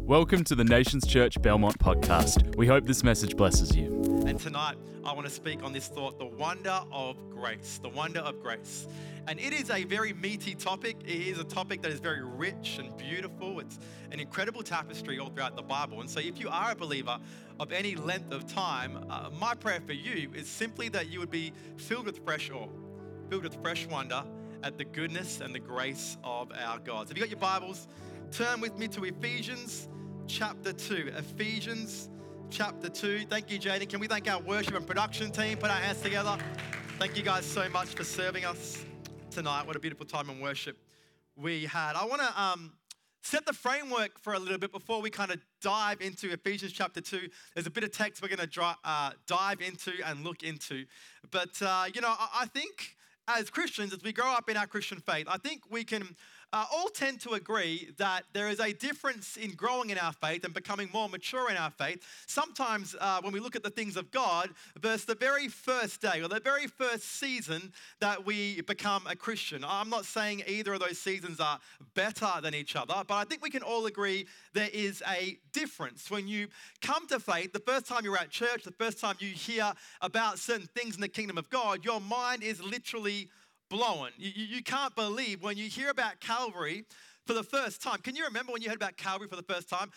Welcome to the Nations Church Belmont podcast. We hope this message blesses you. And tonight, I want to speak on this thought, the wonder of grace, the wonder of grace. And it is a very meaty topic. It is a topic that is very rich and beautiful. It's an incredible tapestry all throughout the Bible. And so if you are a believer of any length of time, my prayer for you is simply that you would be filled with fresh awe, filled with fresh wonder at the goodness and the grace of our God. So if you got your Bibles, turn with me to Ephesians chapter 2. Ephesians chapter 2. Thank you, Jaden. Can we thank our worship and production team? Put our hands together. Thank you guys so much for serving us tonight. What a beautiful time in worship we had. I want to set the framework for a little bit before we kind of dive into Ephesians chapter 2. There's a bit of text we're going to dive into and look into. But, I think as Christians, as we grow up in our Christian faith, I think we can all tend to agree that there is a difference in growing in our faith and becoming more mature in our faith. Sometimes when we look at the things of God versus the very first day or the very first season that we become a Christian. I'm not saying either of those seasons are better than each other, but I think we can all agree there is a difference. When you come to faith, the first time you're at church, the first time you hear about certain things in the kingdom of God, your mind is literally blown. You can't believe when you hear about Calvary for the first time. Can you remember when you heard about Calvary for the first time?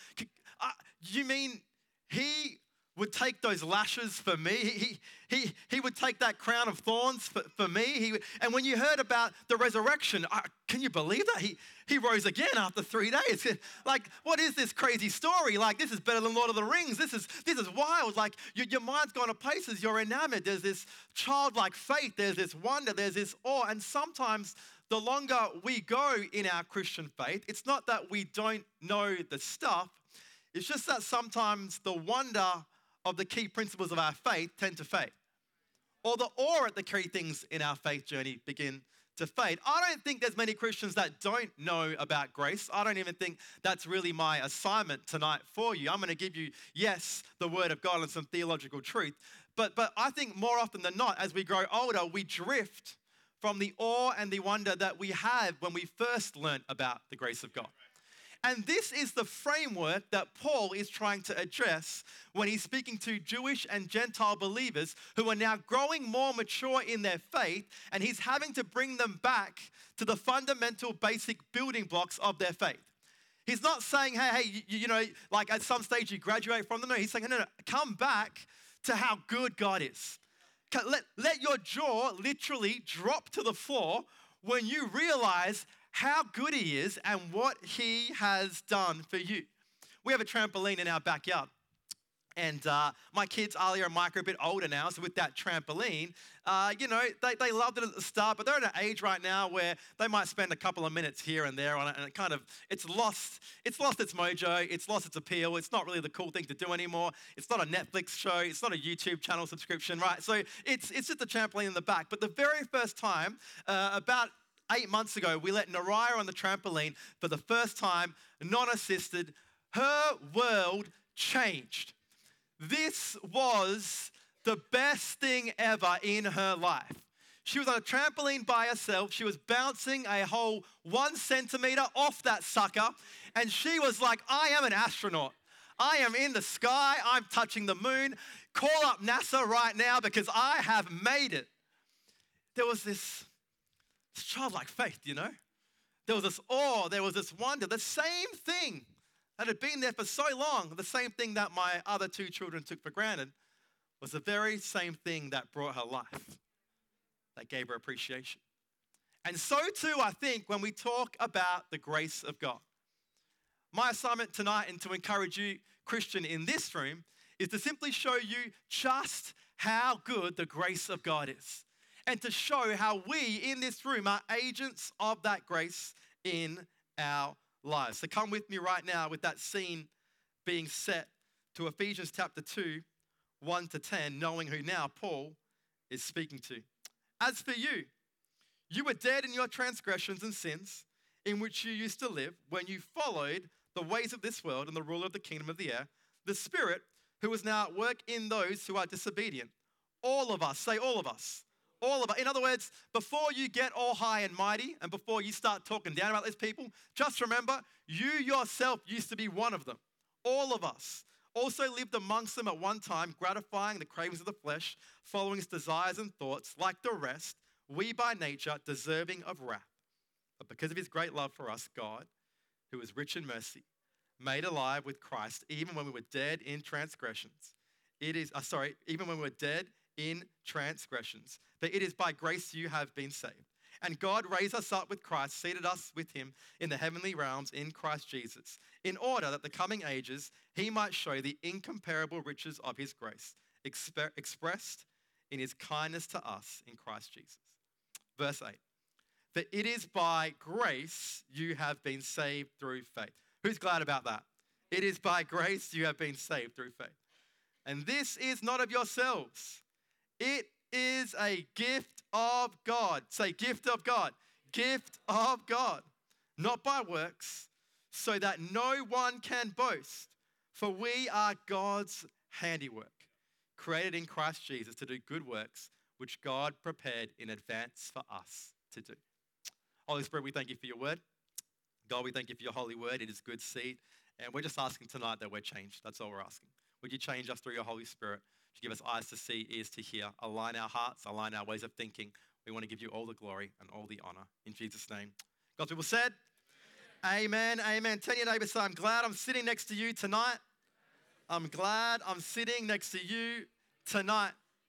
You mean he would take those lashes for me? He would take that crown of thorns for me? And when you heard about the resurrection, can you believe that? He rose again after 3 days. Like, what is this crazy story? Like, this is better than Lord of the Rings. This is wild. Like, your mind's gone to places. You're enamored. There's this childlike faith. There's this wonder. There's this awe. And sometimes the longer we go in our Christian faith, it's not that we don't know the stuff. It's just that sometimes the wonder of the key principles of our faith tend to fade. Or the awe at the key things in our faith journey begin to fade. I don't think there's many Christians that don't know about grace. I don't even think that's really my assignment tonight for you. I'm going to give you, yes, the word of God and some theological truth. But I think more often than not, as we grow older, we drift from the awe and the wonder that we had when we first learned about the grace of God. And this is the framework that Paul is trying to address when he's speaking to Jewish and Gentile believers who are now growing more mature in their faith, and he's having to bring them back to the fundamental basic building blocks of their faith. He's not saying, hey, like at some stage you graduate from them. No, he's saying, no, come back to how good God is. Let your jaw literally drop to the floor when you realize how good he is and what he has done for you. We have a trampoline in our backyard. And my kids, Alia and Mike, are a bit older now. So with that trampoline, they loved it at the start. But they're at an age right now where they might spend a couple of minutes here and there on it. And it's lost its mojo. It's lost its appeal. It's not really the cool thing to do anymore. It's not a Netflix show. It's not a YouTube channel subscription, right? So it's just a trampoline in the back. But the very first time, about 8 months ago, we let Naraya on the trampoline for the first time, non-assisted. Her world changed. This was the best thing ever in her life. She was on a trampoline by herself. She was bouncing a whole 1 centimeter off that sucker. And she was like, I am an astronaut. I am in the sky. I'm touching the moon. Call up NASA right now because I have made it. There was this childlike faith, There was this awe, there was this wonder, the same thing that had been there for so long, the same thing that my other 2 children took for granted, was the very same thing that brought her life, that gave her appreciation. And so too, I think, when we talk about the grace of God. My assignment tonight, and to encourage you, Christian, in this room, is to simply show you just how good the grace of God is. And to show how we in this room are agents of that grace in our lives. So come with me right now with that scene being set to Ephesians chapter 2, 1 to 10, knowing who now Paul is speaking to. As for you, you were dead in your transgressions and sins in which you used to live when you followed the ways of this world and the ruler of the kingdom of the air, the spirit who is now at work in those who are disobedient. All of us, say all of us. All of it. In other words, before you get all high and mighty and before you start talking down about these people, just remember, you yourself used to be one of them. all of us, also lived amongst them at one time, gratifying the cravings of the flesh, following its desires and thoughts. Like the rest, we by nature deserving of wrath. But because of his great love for us, God, who is rich in mercy, made alive with Christ, even when we were dead in transgressions. Even when we were dead in transgressions. That it is by grace you have been saved. And God raised us up with Christ, seated us with him in the heavenly realms in Christ Jesus, in order that the coming ages he might show the incomparable riches of his grace, expressed in his kindness to us in Christ Jesus. Verse 8. That it is by grace you have been saved through faith. Who's glad about that? It is by grace you have been saved through faith. And this is not of yourselves. It is a gift of God. Say, gift of God. Gift of God. Not by works, so that no one can boast. For we are God's handiwork, created in Christ Jesus to do good works, which God prepared in advance for us to do. Holy Spirit, we thank you for your word. God, we thank you for your holy word. It is good seed. And we're just asking tonight that we're changed. That's all we're asking. Would you change us through your Holy Spirit to give us eyes to see, ears to hear, align our hearts, align our ways of thinking. We want to give you all the glory and all the honor. In Jesus' name. God's people said, amen, amen. Tell your neighbor, say, I'm glad I'm sitting next to you tonight. I'm glad I'm sitting next to you tonight.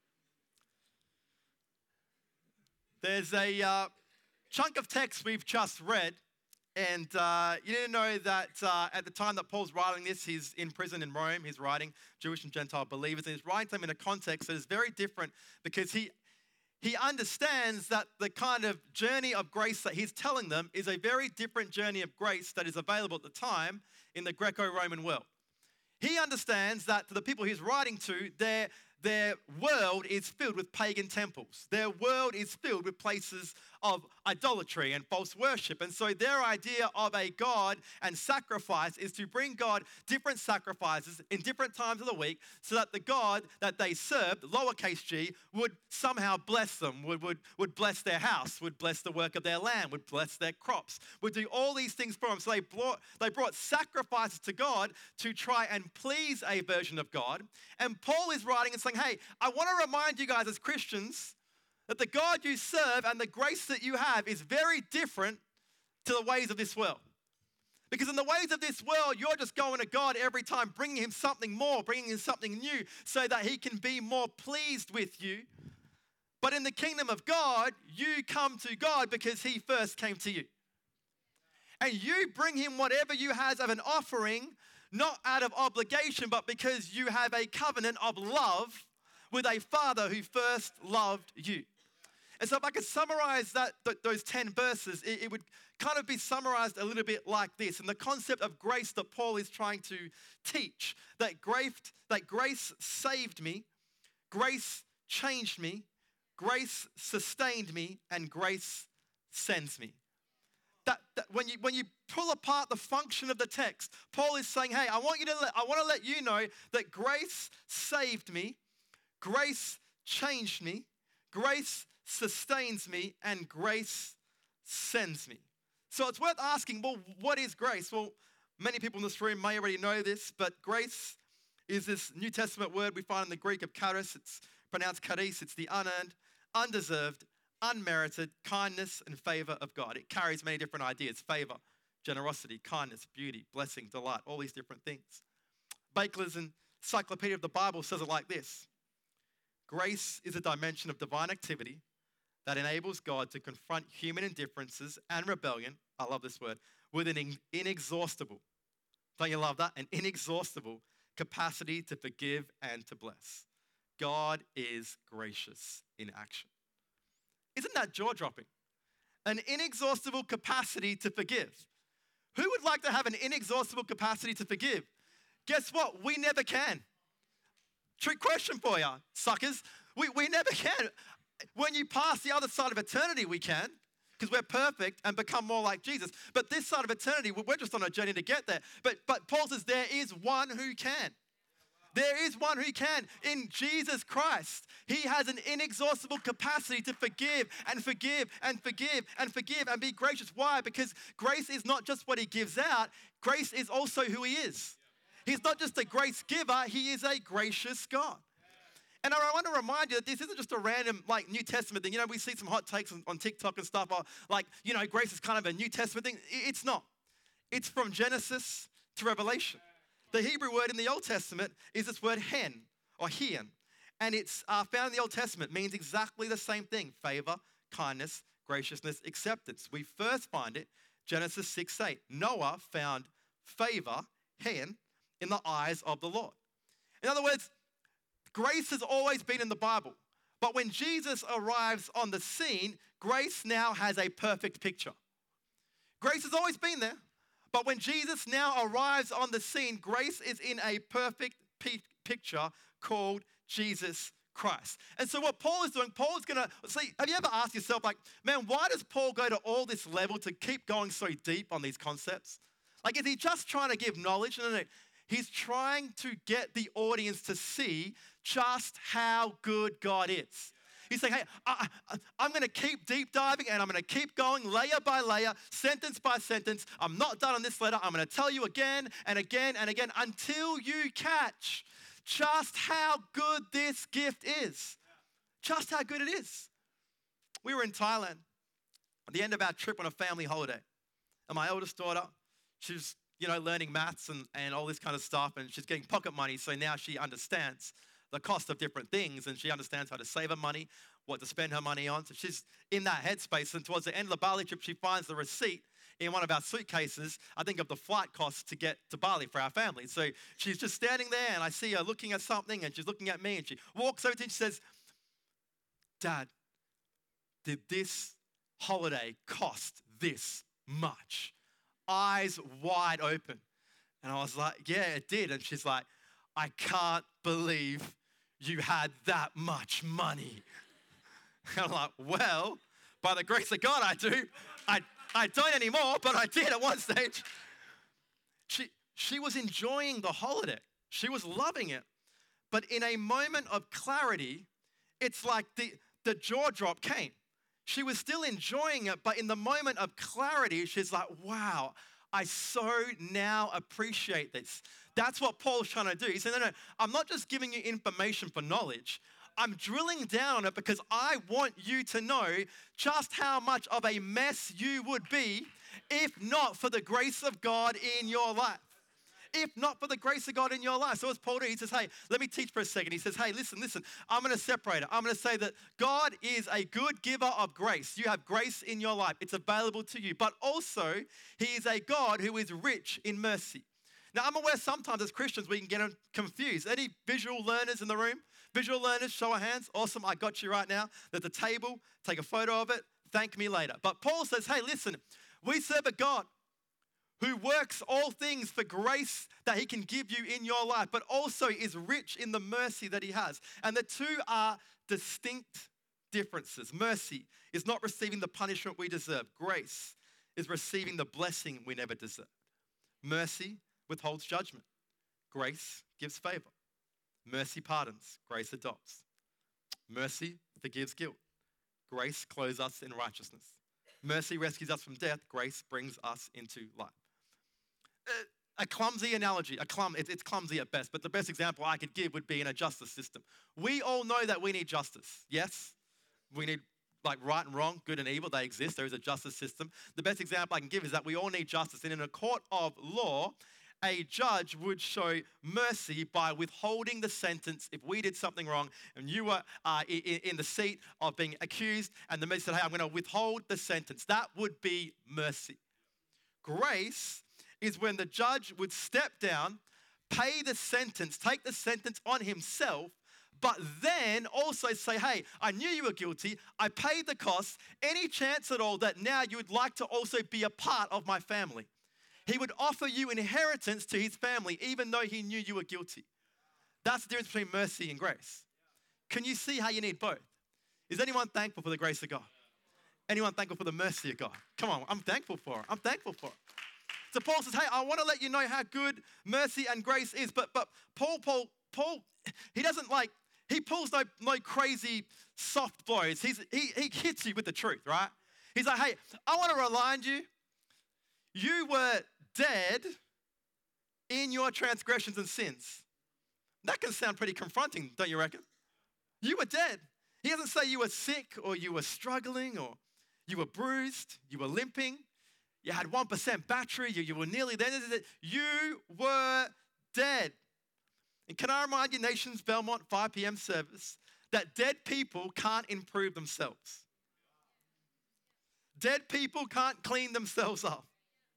There's a chunk of text we've just read, and you didn't know that at the time that Paul's writing this, he's in prison in Rome. He's writing Jewish and Gentile believers, and he's writing them in a context that is very different because he understands that the kind of journey of grace that he's telling them is a very different journey of grace that is available at the time in the Greco-Roman world. He understands that to the people he's writing to, their world is filled with pagan temples. Their world is filled with places of idolatry and false worship. And so their idea of a God and sacrifice is to bring God different sacrifices in different times of the week so that the God that they served, lowercase g, would somehow bless them, would bless their house, would bless the work of their land, would bless their crops, would do all these things for them. So they brought sacrifices to God to try and please a version of God. And Paul is writing and saying, hey, I want to remind you guys as Christians that the God you serve and the grace that you have is very different to the ways of this world. Because in the ways of this world, you're just going to God every time, bringing him something more, bringing him something new so that he can be more pleased with you. But in the kingdom of God, you come to God because he first came to you. And you bring him whatever you have as an offering, not out of obligation, but because you have a covenant of love with a Father who first loved you. And so if I could summarize those 10 verses, it would kind of be summarized a little bit like this. And the concept of grace that Paul is trying to teach, that grace saved me, grace changed me, grace sustained me, and grace sends me. That when you pull apart the function of the text, Paul is saying, hey, I want to let you know that grace saved me, grace changed me, grace sustains me, and grace sends me. So it's worth asking, well, what is grace? Well, many people in this room may already know this, but grace is this New Testament word we find in the Greek of charis. It's pronounced charis. It's the unearned, undeserved, unmerited kindness and favor of God. It carries many different ideas: favor, generosity, kindness, beauty, blessing, delight, all these different things. Baker's Encyclopedia of the Bible says it like this: grace is a dimension of divine activity that enables God to confront human indifferences and rebellion, I love this word, with an inexhaustible, don't you love that? An inexhaustible capacity to forgive and to bless. God is gracious in action. Isn't that jaw-dropping? An inexhaustible capacity to forgive. Who would like to have an inexhaustible capacity to forgive? Guess what? We never can. Trick question for you, suckers. We never can. When you pass the other side of eternity, we can, because we're perfect and become more like Jesus. But this side of eternity, we're just on a journey to get there. But Paul says there is one who can. There is one who can. In Jesus Christ, he has an inexhaustible capacity to forgive and forgive and forgive and forgive and be gracious. Why? Because grace is not just what he gives out. Grace is also who he is. He's not just a grace giver, he is a gracious God. And I want to remind you that this isn't just a random New Testament thing. We see some hot takes on TikTok and stuff, grace is kind of a New Testament thing. It's not. It's from Genesis to Revelation. The Hebrew word in the Old Testament is this word hen or hien. And it's found in the Old Testament, means exactly the same thing: favor, kindness, graciousness, acceptance. We first find it, Genesis 6:8. Noah found favor, hen, in the eyes of the Lord. In other words, grace has always been in the Bible. But when Jesus arrives on the scene, grace now has a perfect picture. Grace has always been there. But when Jesus now arrives on the scene, grace is in a perfect picture called Jesus Christ. And so what Paul is doing, Paul's going to, see, have you ever asked yourself, man, why does Paul go to all this level to keep going so deep on these concepts? Is he just trying to give knowledge? No. He's trying to get the audience to see just how good God is. He's saying, hey, I'm going to keep deep diving and I'm going to keep going layer by layer, sentence by sentence. I'm not done on this letter. I'm going to tell you again and again and again until you catch just how good this gift is. Just how good it is. We were in Thailand at the end of our trip on a family holiday. And my eldest daughter, she's learning maths and all this kind of stuff, and she's getting pocket money, so now she understands the cost of different things, and she understands how to save her money, what to spend her money on. So she's in that headspace, and towards the end of the Bali trip, she finds the receipt in one of our suitcases, I think, of the flight costs to get to Bali for our family. So she's just standing there, and I see her looking at something, and she's looking at me, and she walks over to me and she says, Dad, did this holiday cost this much? Eyes wide open. And I was like, yeah, it did. And she's like, I can't believe you had that much money. And I'm like, well, by the grace of God, I do. I don't anymore, but I did at one stage. She was enjoying the holiday. She was loving it. But in a moment of clarity, it's like the jaw drop came. She was still enjoying it, but in the moment of clarity, she's like, wow, I so now appreciate this. That's what Paul's trying to do. He said, no, I'm not just giving you information for knowledge. I'm drilling down on it because I want you to know just how much of a mess you would be if not for the grace of God in your life. If not for the grace of God in your life. So as Paul did, he says, hey, let me teach for a second. He says, hey, listen, I'm going to separate it. I'm going to say that God is a good giver of grace. You have grace in your life. It's available to you. But also, he is a God who is rich in mercy. Now, I'm aware sometimes as Christians we can get confused. Any visual learners in the room? Visual learners, show of hands. Awesome, I got you right now. There's a table. Take a photo of it. Thank me later. But Paul says, hey, listen, we serve a God who works all things for grace that he can give you in your life, but also is rich in the mercy that he has. And the two are distinct differences. Mercy is not receiving the punishment we deserve. Grace is receiving the blessing we never deserved. Mercy withholds judgment. Grace gives favor. Mercy pardons. Grace adopts. Mercy forgives guilt. Grace clothes us in righteousness. Mercy rescues us from death. Grace brings us into life. A clumsy analogy, it's clumsy at best, but the best example I could give would be in a justice system. We all know that we need justice, yes? We need right and wrong, good and evil, they exist. There is a justice system. The best example I can give is that we all need justice, and in a court of law, a judge would show mercy by withholding the sentence if we did something wrong and you were in the seat of being accused and the judge said, hey, I'm going to withhold the sentence. That would be mercy. Grace is when the judge would step down, pay the sentence, take the sentence on himself, but then also say, hey, I knew you were guilty. I paid the cost. Any chance at all that now you would like to also be a part of my family? He would offer you inheritance to his family, even though he knew you were guilty. That's the difference between mercy and grace. Can you see how you need both? Is anyone thankful for the grace of God? Anyone thankful for the mercy of God? Come on, I'm thankful for it. I'm thankful for it. So Paul says, hey, I want to let you know how good mercy and grace is. But Paul, he doesn't he pulls no crazy soft blows. He hits you with the truth, right? He's like, hey, I want to remind you, you were dead in your transgressions and sins. That can sound pretty confronting, don't you reckon? You were dead. He doesn't say you were sick or you were struggling or you were bruised, you were limping, you had 1% battery, you were nearly there. You were dead. And can I remind you, Nations Belmont 5 p.m. service, that dead people can't improve themselves. Dead people can't clean themselves up.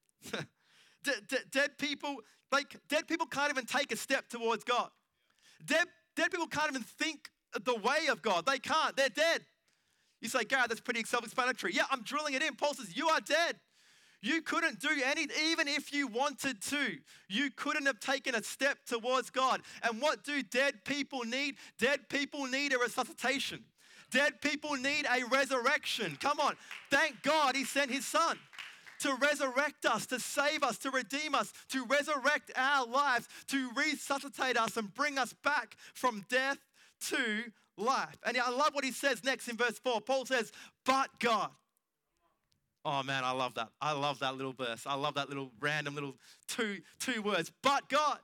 Dead people can't even take a step towards God. Dead people can't even think the way of God. They can't. They're dead. You say, God, that's pretty self-explanatory. Yeah, I'm drilling it in. Paul says, you are dead. You couldn't do anything, even if you wanted to. You couldn't have taken a step towards God. And what do dead people need? Dead people need a resuscitation. Dead people need a resurrection. Come on. Thank God he sent his son to resurrect us, to save us, to redeem us, to resurrect our lives, to resuscitate us and bring us back from death to life. And I love what he says next in verse 4. Paul says, but God. Oh man, I love that. I love that little verse. I love that little random little two words. But God.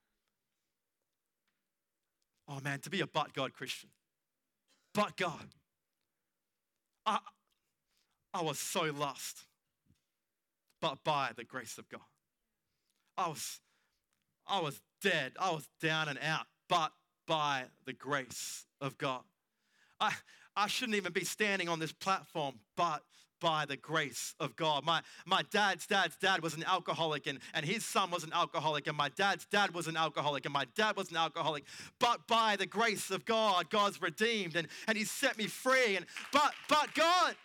Oh man, to be a but God Christian. But God. I was so lost. But by the grace of God. I was dead. I was down and out. But by the grace of God. I shouldn't even be standing on this platform, but by the grace of God. My dad's dad was an alcoholic and his son was an alcoholic and my dad's dad was an alcoholic and my dad was an alcoholic. But by the grace of God, God's redeemed and he set me free. And but God.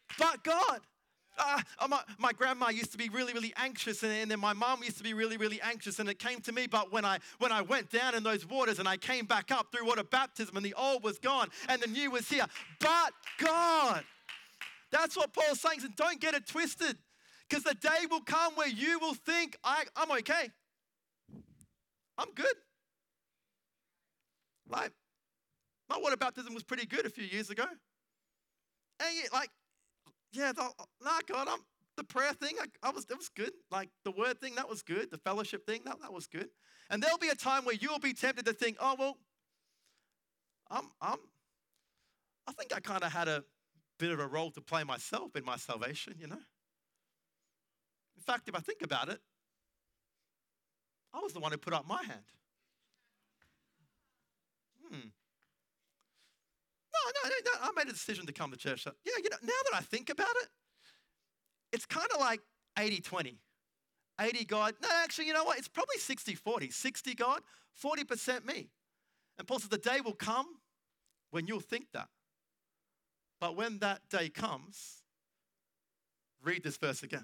My grandma used to be really, really anxious, and then my mom used to be really, really anxious, and it came to me. But when I went down in those waters and I came back up through water baptism, and the old was gone and the new was here. But God, that's what Paul's saying. So don't get it twisted, because the day will come where you will think, I'm okay. I'm good. Like, my water baptism was pretty good a few years ago. And God, the prayer thing, it was good. Like the word thing, that was good. The fellowship thing, that was good. And there'll be a time where you'll be tempted to think, oh, well, I think I kind of had a bit of a role to play myself in my salvation, you know. In fact, if I think about it, I was the one who put up my hand. No, I made a decision to come to church. So, yeah, now that I think about it, it's kind of like 80-20. 80 God. No, actually, you know what? It's probably 60-40. 60 God, 40% me. And Paul says the day will come when you'll think that. But when that day comes, read this verse again.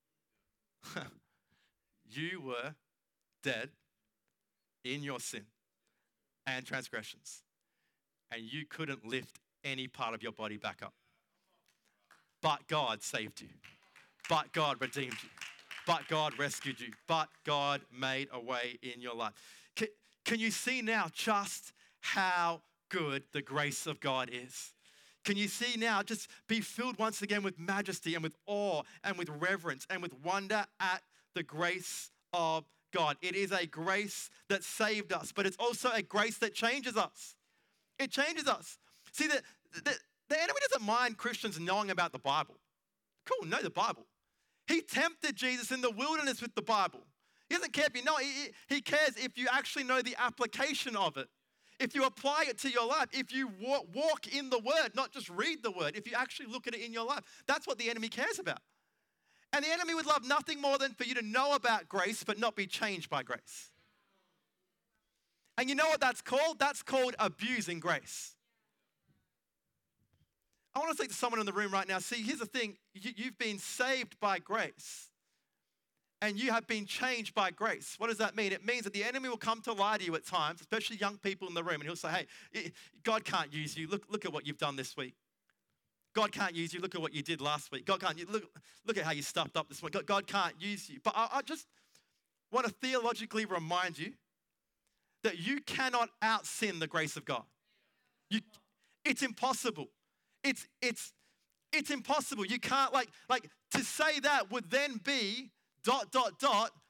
You were dead in your sin and transgressions, and you couldn't lift any part of your body back up. But God saved you. But God redeemed you. But God rescued you. But God made a way in your life. Can you see now just how good the grace of God is? Can you see now, just be filled once again with majesty and with awe and with reverence and with wonder at the grace of God. It is a grace that saved us, but it's also a grace that changes us. It changes us. See, the enemy doesn't mind Christians knowing about the Bible. Cool, know the Bible. He tempted Jesus in the wilderness with the Bible. He doesn't care if you know. He cares if you actually know the application of it. If you apply it to your life, if you walk in the Word, not just read the Word, if you actually look at it in your life, that's what the enemy cares about. And the enemy would love nothing more than for you to know about grace but not be changed by grace. And you know what that's called? That's called abusing grace. I want to say to someone in the room right now, see, here's the thing. You've been saved by grace. And you have been changed by grace. What does that mean? It means that the enemy will come to lie to you at times, especially young people in the room, and he'll say, hey, God can't use you. Look at what you've done this week. God can't use you. Look at what you did last week. God can't. Look at how you stuffed up this week. God can't use you. But I just want to theologically remind you that you cannot out-sin the grace of God. It's impossible. It's impossible. You can't, like to say that would then be ...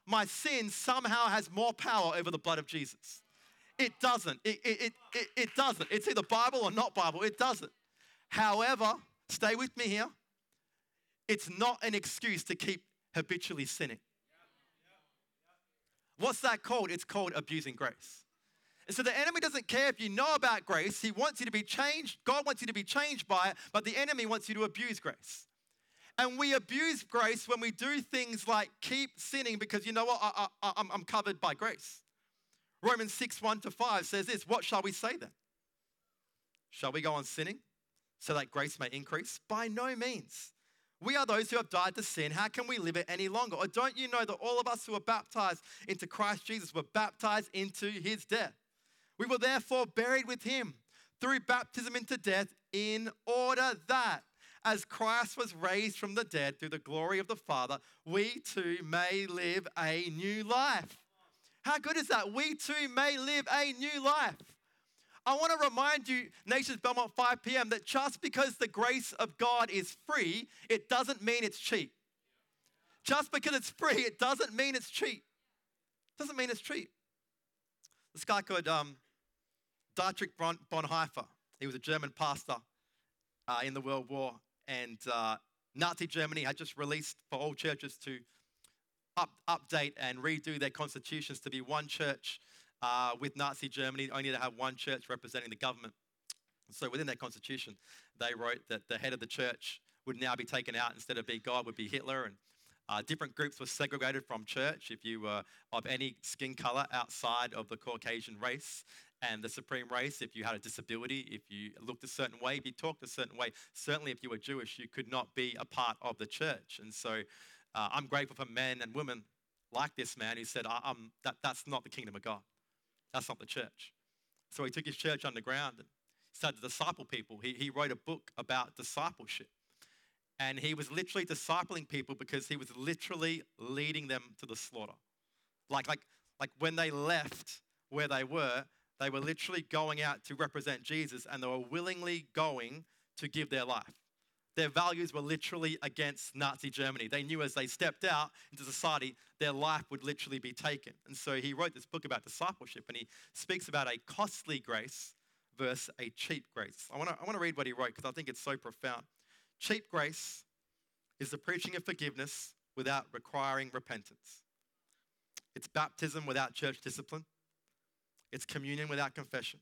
my sin somehow has more power over the blood of Jesus. It doesn't. It doesn't. It's either Bible or not Bible. It doesn't. However, stay with me here. It's not an excuse to keep habitually sinning. What's that called? It's called abusing grace. And so the enemy doesn't care if you know about grace. He wants you to be changed. God wants you to be changed by it, but the enemy wants you to abuse grace. And we abuse grace when we do things like keep sinning because you know what? I'm covered by grace. Romans 6:1-5 says this, what shall we say then? Shall we go on sinning so that grace may increase? By no means. We are those who have died to sin. How can we live it any longer? Or don't you know that all of us who are baptized into Christ Jesus were baptized into his death? We were therefore buried with him through baptism into death in order that as Christ was raised from the dead through the glory of the Father, we too may live a new life. How good is that? We too may live a new life. I want to remind you, Nations Belmont 5 p.m., that just because the grace of God is free, it doesn't mean it's cheap. Just because it's free, it doesn't mean it's cheap. Doesn't mean it's cheap. This guy called Dietrich Bonhoeffer, he was a German pastor in the World War, and Nazi Germany had just released for all churches to update and redo their constitutions to be one church with Nazi Germany, only to have one church representing the government. So within their constitution, they wrote that the head of the church would now be taken out. Instead of being God, would be Hitler. And different groups were segregated from church if you were of any skin color outside of the Caucasian race. And the supreme race, if you had a disability, if you looked a certain way, if you talked a certain way, certainly if you were Jewish, you could not be a part of the church. And so I'm grateful for men and women like this man who said, that's not the kingdom of God. That's not the church. So he took his church underground and started to disciple people. He wrote a book about discipleship. And he was literally discipling people because he was literally leading them to the slaughter. Like when they left where they were literally going out to represent Jesus, and they were willingly going to give their life. Their values were literally against Nazi Germany. They knew as they stepped out into society, their life would literally be taken. And so he wrote this book about discipleship, and he speaks about a costly grace versus a cheap grace. I want to read what he wrote because I think it's so profound. Cheap grace is the preaching of forgiveness without requiring repentance. It's baptism without church discipline. It's communion without confession.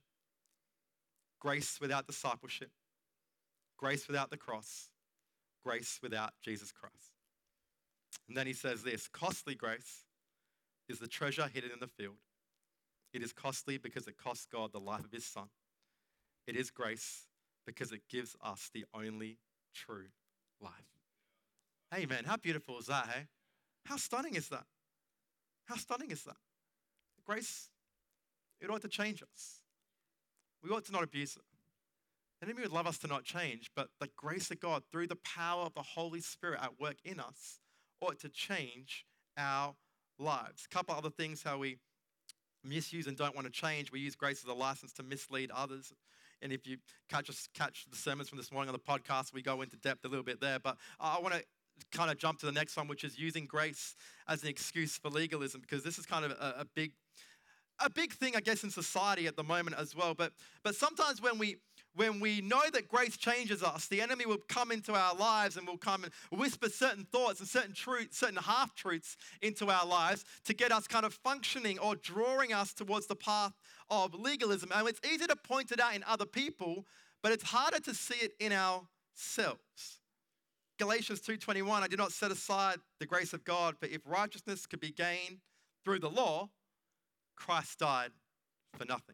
Grace without discipleship. Grace without the cross. Grace without Jesus Christ. And then he says this, costly grace is the treasure hidden in the field. It is costly because it cost God the life of his son. It is grace because it gives us the only true life. Amen. How beautiful is that, hey? How stunning is that? How stunning is that? Grace, it ought to change us. We ought to not abuse it. The enemy would love us to not change, but the grace of God, through the power of the Holy Spirit at work in us, ought to change our lives. A couple other things how we misuse and don't want to change. We use grace as a license to mislead others. And if you catch the sermons from this morning on the podcast, we go into depth a little bit there. But I want to kind of jump to the next one, which is using grace as an excuse for legalism, because this is kind of a big thing, I guess, in society at the moment as well. But sometimes when we know that grace changes us, the enemy will come into our lives and will come and whisper certain thoughts and certain truths, certain half-truths into our lives to get us kind of functioning or drawing us towards the path of legalism. And it's easy to point it out in other people, but it's harder to see it in ourselves. Galatians 2:21, I did not set aside the grace of God, but if righteousness could be gained through the law, Christ died for nothing.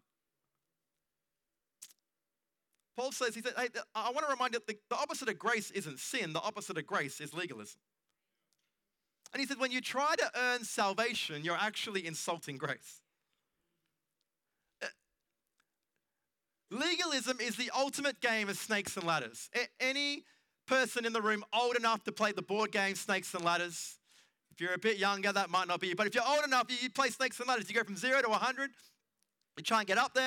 Paul says, he said, hey, I want to remind you that the opposite of grace isn't sin. The opposite of grace is legalism. And he said, when you try to earn salvation, you're actually insulting grace. Legalism is the ultimate game of snakes and ladders. Any person in the room old enough to play the board game Snakes and Ladders, if you're a bit younger, that might not be you. But if you're old enough, you play Snakes and Ladders. You go from 0 to 100. You try and get up there.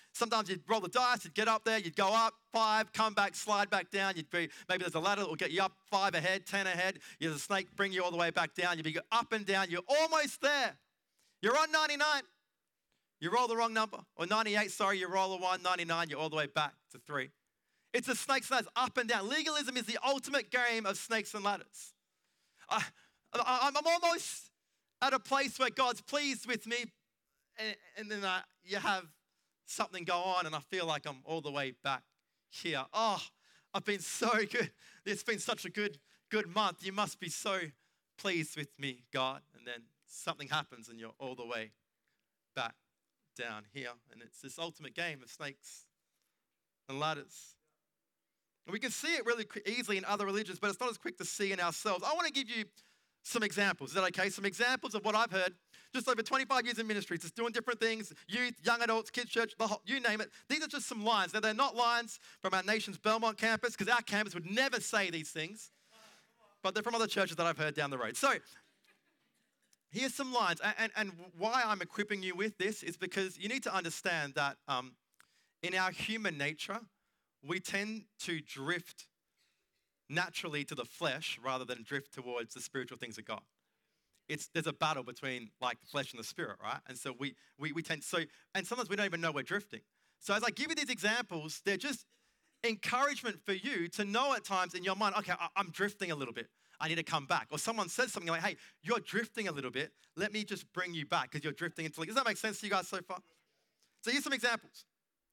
sometimes you'd roll the dice, you'd get up there, you'd go up 5, come back, slide back down. Maybe there's a ladder that will get you up 5 ahead, 10 ahead. There's a snake, bring you all the way back down. You'd be up and down. You're almost there. You're on 99. You roll the wrong number. Or 98, sorry, you roll a 1, 99, you're all the way back to 3. It's a snakes and ladders, up and down. Legalism is the ultimate game of snakes and ladders. I'm almost at a place where God's pleased with me, and then you have something go on, and I feel like I'm all the way back here. Oh, I've been so good. It's been such a good month. You must be so pleased with me, God. And then something happens, and you're all the way back down here. And it's this ultimate game of snakes and ladders. And we can see it really easily in other religions, but it's not as quick to see in ourselves. I want to give you some examples. Is that okay? Some examples of what I've heard just over 25 years in ministry, just doing different things, youth, young adults, kids church, you name it. These are just some lines. Now, they're not lines from our nation's Belmont campus, because our campus would never say these things, but they're from other churches that I've heard down the road. So here's some lines. And why I'm equipping you with this is because you need to understand that in our human nature, we tend to drift naturally to the flesh rather than drift towards the spiritual things of God. There's a battle between like the flesh and the spirit, right? And so we tend and sometimes we don't even know we're drifting. So as I give you these examples, they're just encouragement for you to know at times in your mind, okay, I'm drifting a little bit. I need to come back. Or someone says something like, hey, you're drifting a little bit. Let me just bring you back because you're drifting into. Does that make sense to you guys so far? So here's some examples.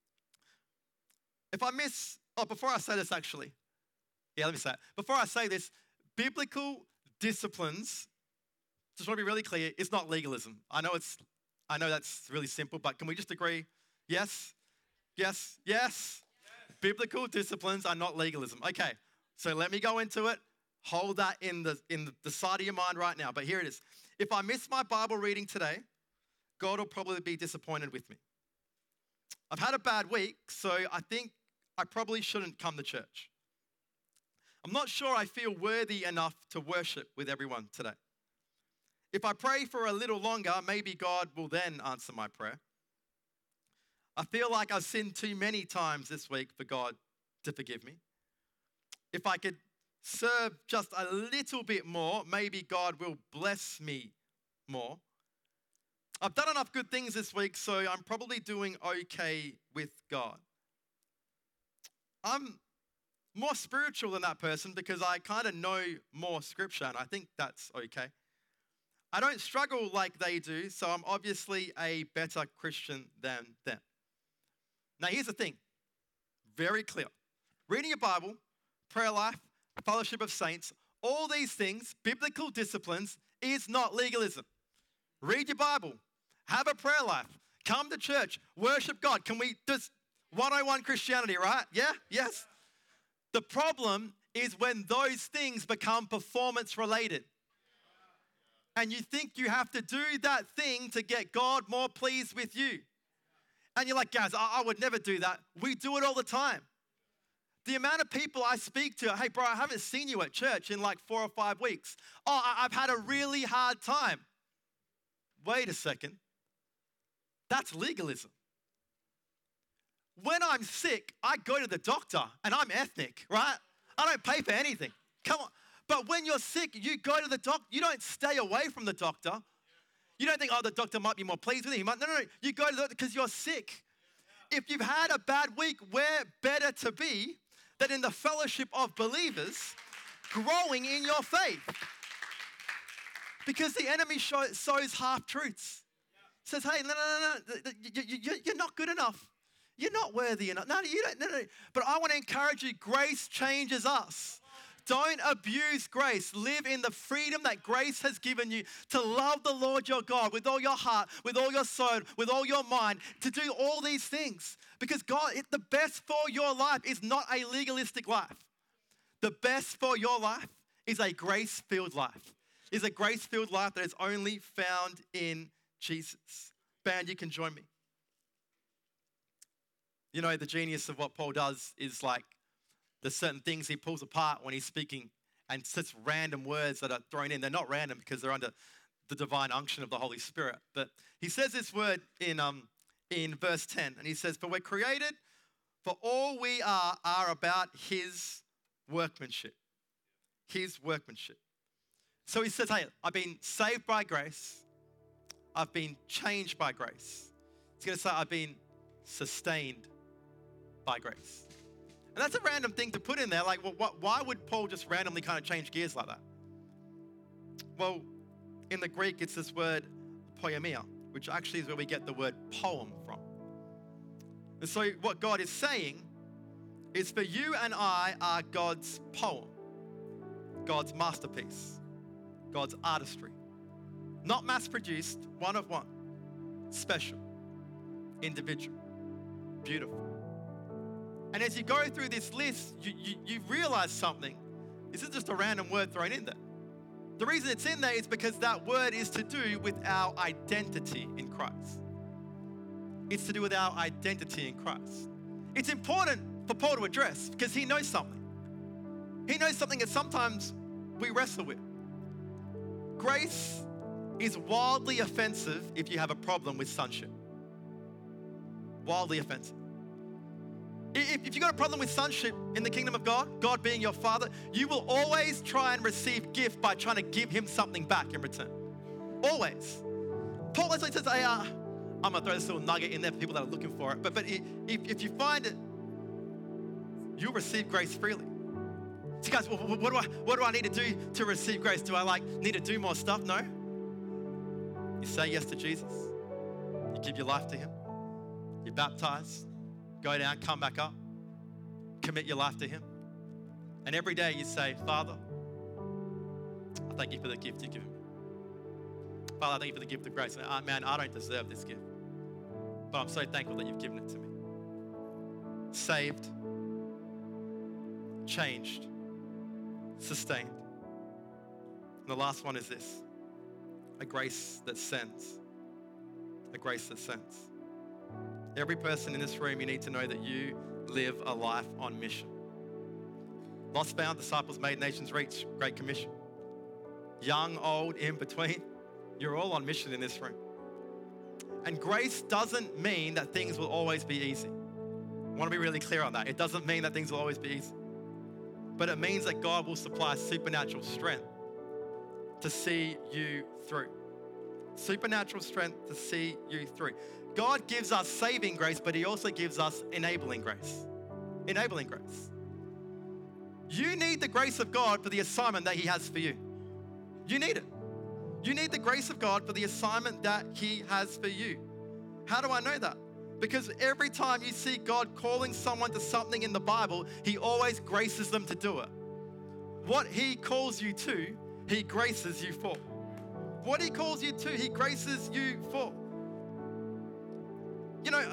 Before I say this actually, let me say it. Before I say this, biblical disciplines, just want to be really clear, it's not legalism. I know that's really simple, but can we just agree? Yes? Yes? Yes? Biblical disciplines are not legalism. Okay, so let me go into it. Hold that in the side of your mind right now. But here it is. If I miss my Bible reading today, God will probably be disappointed with me. I've had a bad week, so I think I probably shouldn't come to church. I'm not sure I feel worthy enough to worship with everyone today. If I pray for a little longer, maybe God will then answer my prayer. I feel like I've sinned too many times this week for God to forgive me. If I could serve just a little bit more, maybe God will bless me more. I've done enough good things this week, so I'm probably doing okay with God. I'm more spiritual than that person because I kind of know more scripture, and I think that's okay. I don't struggle like they do, so I'm obviously a better Christian than them. Now, here's the thing. Very clear. Reading your Bible, prayer life, fellowship of saints, all these things, biblical disciplines, is not legalism. Read your Bible. Have a prayer life. Come to church. Worship God. Can we just 101 Christianity, right? Yeah? Yes? The problem is when those things become performance related. And you think you have to do that thing to get God more pleased with you. And you're like, guys, I would never do that. We do it all the time. The amount of people I speak to, hey, bro, I haven't seen you at church in like 4 or 5 weeks. Oh, I've had a really hard time. Wait a second. That's legalism. When I'm sick, I go to the doctor, and I'm ethnic, right? I don't pay for anything. Come on. But when you're sick, you go to the doctor. You don't stay away from the doctor. You don't think, oh, the doctor might be more pleased with you. No. You go to the doctor because you're sick. If you've had a bad week, where better to be than in the fellowship of believers growing in your faith? Because the enemy sows half-truths. Says, hey, no, you're not good enough. You're not worthy enough. No. But I want to encourage you, grace changes us. Don't abuse grace. Live in the freedom that grace has given you to love the Lord your God with all your heart, with all your soul, with all your mind, to do all these things. Because God, the best for your life is not a legalistic life. The best for your life is a grace-filled life. Is a grace-filled life that is only found in Jesus. Band, you can join me. You know, the genius of what Paul does is like, there's certain things he pulls apart when he's speaking and just random words that are thrown in. They're not random because they're under the divine unction of the Holy Spirit. But he says this word in in verse 10. And he says, for we're created, for all we are about his workmanship. His workmanship. So he says, hey, I've been saved by grace. I've been changed by grace. He's going to say, I've been sustained by grace. And that's a random thing to put in there. Like, well, why would Paul just randomly kind of change gears like that? Well, in the Greek, it's this word poiemia, which actually is where we get the word poem from. And so what God is saying is for you and I are God's poem, God's masterpiece, God's artistry. Not mass-produced, one of one, special, individual, beautiful. And as you go through this list, you realize something. This is just a random word thrown in there. The reason it's in there is because that word is to do with our identity in Christ. It's to do with our identity in Christ. It's important for Paul to address because he knows something. He knows something that sometimes we wrestle with. Grace is wildly offensive if you have a problem with sonship. Wildly offensive. If you've got a problem with sonship in the kingdom of God, God being your father, you will always try and receive gift by trying to give him something back in return. Always. Paul actually says, hey, I'm going to throw this little nugget in there for people that are looking for it. But if you find it, you'll receive grace freely. So guys, what do I need to do to receive grace? Do I need to do more stuff? No. You say yes to Jesus. You give your life to him. You're baptized. Go down, come back up. Commit your life to him. And every day you say, Father, I thank you for the gift you've given me. Father, I thank you for the gift of grace. Man, I don't deserve this gift. But I'm so thankful that you've given it to me. Saved, changed, sustained. And the last one is this: a grace that sends. A grace that sends. Every person in this room, you need to know that you live a life on mission. Lost, found, disciples made, nations reached, Great Commission. Young, old, in between, you're all on mission in this room. And grace doesn't mean that things will always be easy. I want to be really clear on that. It doesn't mean that things will always be easy. But it means that God will supply supernatural strength to see you through. Supernatural strength to see you through. God gives us saving grace, but he also gives us enabling grace. Enabling grace. You need the grace of God for the assignment that he has for you. You need it. You need the grace of God for the assignment that he has for you. How do I know that? Because every time you see God calling someone to something in the Bible, he always graces them to do it. What he calls you to, he graces you for. What he calls you to, he graces you for. You know,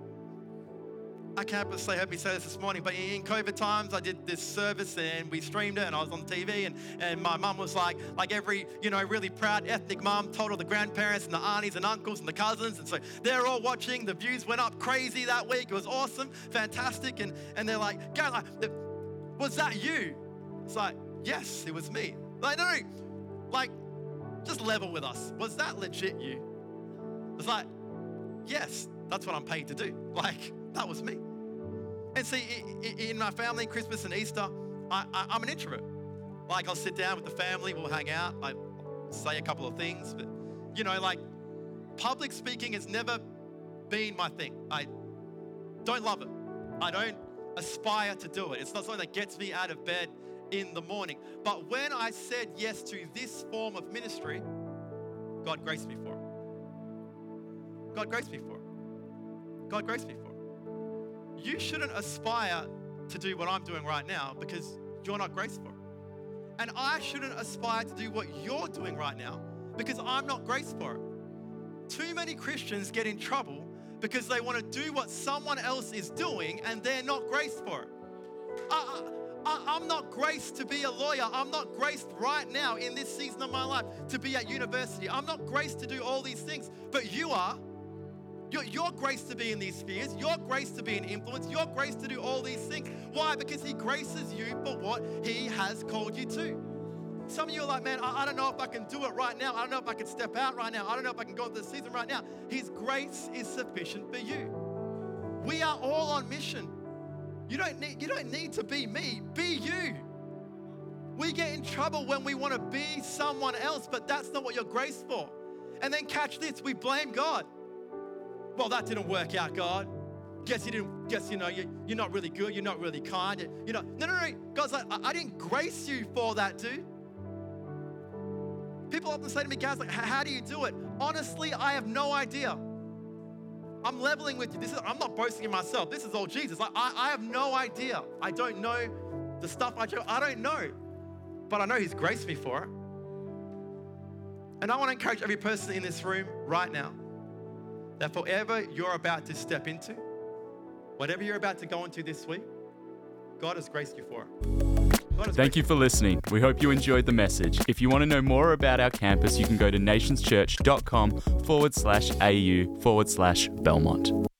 I can't heard me say this morning, but in COVID times, I did this service and we streamed it and I was on TV and my mum was like every, really proud ethnic mum told all the grandparents and the aunties and uncles and the cousins. And so they're all watching. The views went up crazy that week. It was awesome, fantastic. And they're like, Gary, was that you? It's like, yes, it was me. No, just level with us. Was that legit you? It's like, yes, that's what I'm paid to do. That was me. And see, in my family, Christmas and Easter, I'm an introvert. I'll sit down with the family, we'll hang out, I say a couple of things, but public speaking has never been my thing. I don't love it. I don't aspire to do it. It's not something that gets me out of bed in the morning. But when I said yes to this form of ministry, God graced me for it. God graced me for it. God graced me for it. You shouldn't aspire to do what I'm doing right now because you're not graced for it. And I shouldn't aspire to do what you're doing right now because I'm not graced for it. Too many Christians get in trouble because they want to do what someone else is doing and they're not graced for it. I'm not graced to be a lawyer. I'm not graced right now in this season of my life to be at university. I'm not graced to do all these things, but you are. You're graced to be in these spheres. You're graced to be an influence. You're graced to do all these things. Why? Because he graces you for what he has called you to. Some of you are like, man, I don't know if I can do it right now. I don't know if I can step out right now. I don't know if I can go into the season right now. His grace is sufficient for you. We are all on mission. You don't need to be me. Be you. We get in trouble when we want to be someone else, but that's not what you're graced for. And then catch this, we blame God. Well, that didn't work out, God. Guess you're not really good. You're not really kind. No. God's like, I didn't grace you for that, dude. People often say to me, guys, like, how do you do it? Honestly, I have no idea. I'm leveling with you. I'm not boasting in myself. This is all Jesus. I have no idea. I don't know the stuff I do. I don't know. But I know He's graced me for it. And I want to encourage every person in this room right now that whatever you're about to step into, whatever you're about to go into this week, God has graced you for it. Thank you for listening. We hope you enjoyed the message. If you want to know more about our campus, you can go to nationschurch.com/au/Belmont.